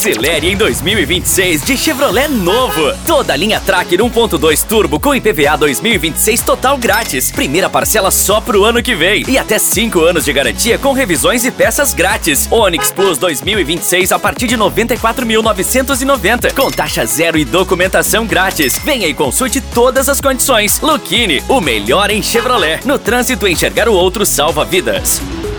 Acelere em 2026 de Chevrolet novo. Toda a linha Tracker 1.2 Turbo com IPVA 2026 total grátis. Primeira parcela só pro ano que vem. E até 5 anos de garantia com revisões e peças grátis. Onix Plus 2026 a partir de 94.990. Com taxa zero e documentação grátis. Venha e consulte todas as condições. Lucchini, o melhor em Chevrolet. No trânsito, enxergar o outro salva vidas.